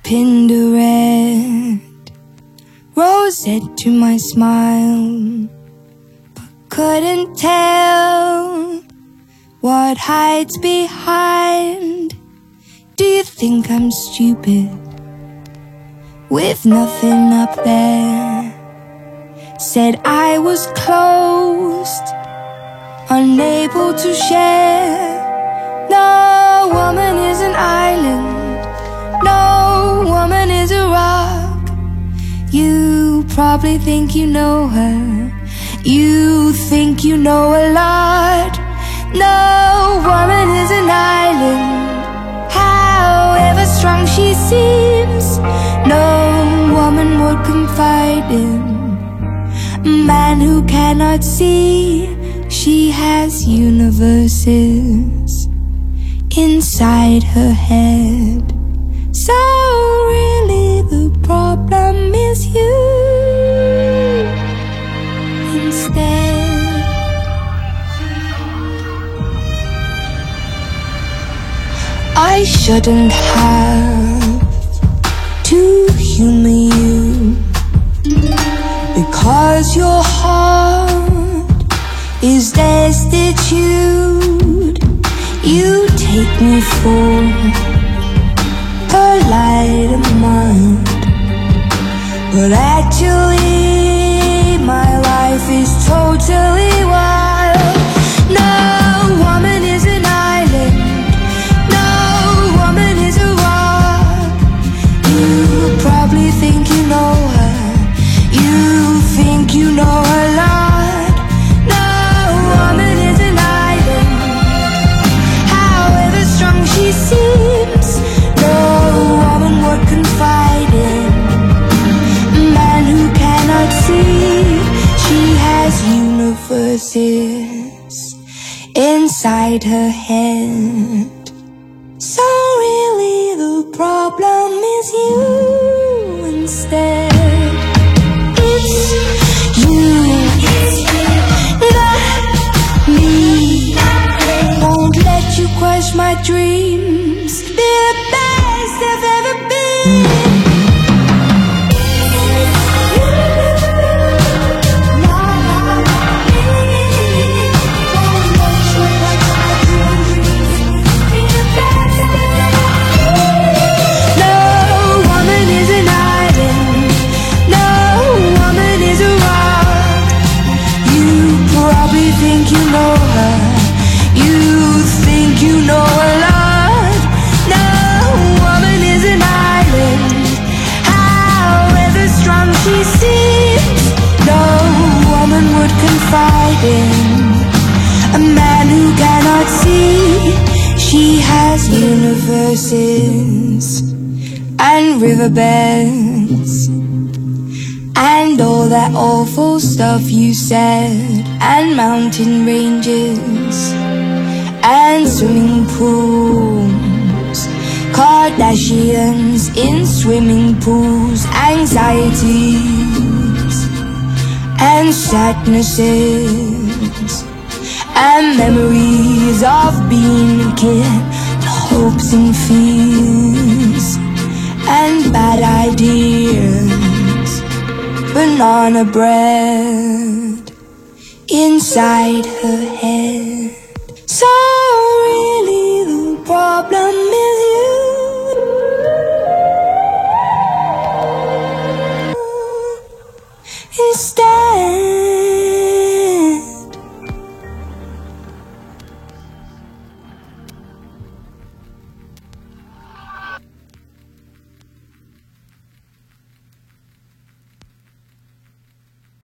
pinned a red rosette to my smile, but couldn't tell what hides behind. Do you think I'm stupid with nothing up there? Said I was closed, unable to share. No woman is an island, no woman is a rock. You probably think you know her, you think you know a lot. No woman is an island, however strong she seems. No woman would confide in a man who cannot see. She has universes inside her head. So really the problem is you instead. I shouldn't have to humor you, because your heart is destitute. You take me for a light of mind, but actually my life is totally wild. No woman is an island, no woman is a rock. You probably think you know her, you think you know a lot. No woman is an island, however strong she seems. No woman would confide in a man who cannot see. She has universes inside her head. So really the problem is you instead. It's you, not me. Won't let you crush my dreams. Be the best I've ever been. Think you know her, you think you know a lot. No woman is an island, however strong she seems. No woman would confide in a man who cannot see. She has universes and riverbeds and all that awful stuff you said, and mountain ranges and swimming pools, Kardashians in swimming pools, anxieties and sadnesses and memories of being a kid, hopes and fears and bad ideas. Banana bread inside her head. So really the problem is you instead.